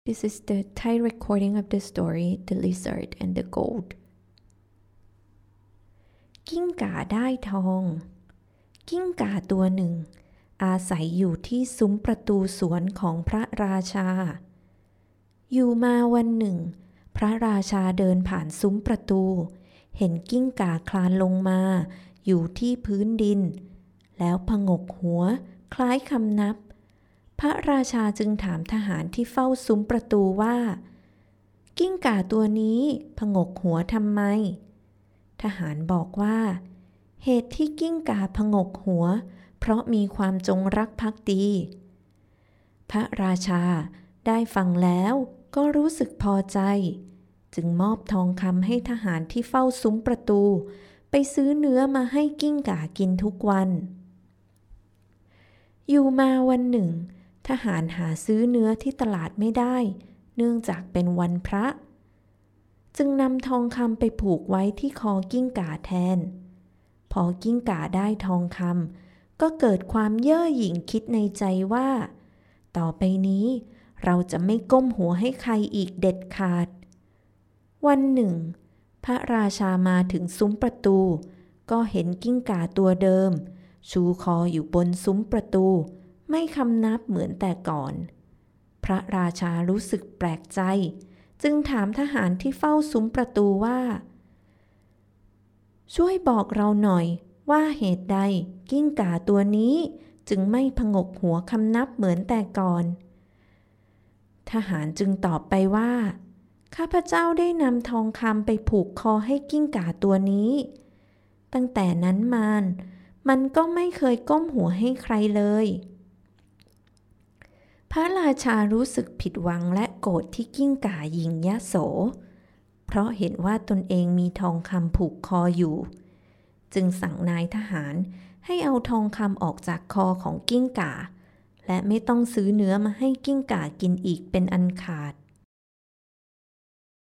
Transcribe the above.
This is the Thai recording of the story The Lizard and the Gold กิ้งก่าได้ทองกิ้งก่าตัวหนึ่งอาศัยอยู่ที่ซุ้มประตูสวนของพระราชาอยู่มาวันหนึ่งพระราชาเดินผ่านซุ้มประตูเห็นกิ้งก่าคลานลงมาอยู่ที่พื้นดินแล้วผงกหัวคล้ายคำนับพระราชาจึงถามทหารที่เฝ้าซุ้มประตูว่ากิ้งก่าตัวนี้ผงกหัวทำไมทหารบอกว่าเหตุที่กิ้งก่าผงกหัวเพราะมีความจงรักภักดีพระราชาได้ฟังแล้วก็รู้สึกพอใจจึงมอบทองคำให้ทหารที่เฝ้าซุ้มประตูไปซื้อเนื้อมาให้กิ้งก่ากินทุกวันอยู่มาวันหนึ่งทหารหาซื้อเนื้อที่ตลาดไม่ได้เนื่องจากเป็นวันพระจึงนำทองคำไปผูกไว้ที่คอกิ้งก่าแทนพอกิ้งก่าได้ทองคำก็เกิดความเย่อหยิ่งคิดในใจว่าต่อไปนี้เราจะไม่ก้มหัวให้ใครอีกเด็ดขาดวันหนึ่งพระราชามาถึงซุ้มประตูก็เห็นกิ้งก่าตัวเดิมชูคออยู่บนซุ้มประตูไม่คำนับเหมือนแต่ก่อนพระราชารู้สึกแปลกใจจึงถามทหารที่เฝ้าซุ้มประตูว่าช่วยบอกเราหน่อยว่าเหตุใดกิ้งก่าตัวนี้จึงไม่ผงกหัวคำนับเหมือนแต่ก่อนทหารจึงตอบไปว่าข้าพเจ้าได้นำทองคำไปผูกคอให้กิ้งก่าตัวนี้ตั้งแต่นั้นมามันก็ไม่เคยก้มหัวให้ใครเลยพระราชารู้สึกผิดหวังและโกรธที่กิ้งก่าหยิ่งยโสเพราะเห็นว่าตนเองมีทองคำผูกคออยู่จึงสั่งนายทหารให้เอาทองคำออกจากคอของกิ้งก่าและไม่ต้องซื้อเนื้อมาให้กิ้งก่ากินอีกเป็นอันขาด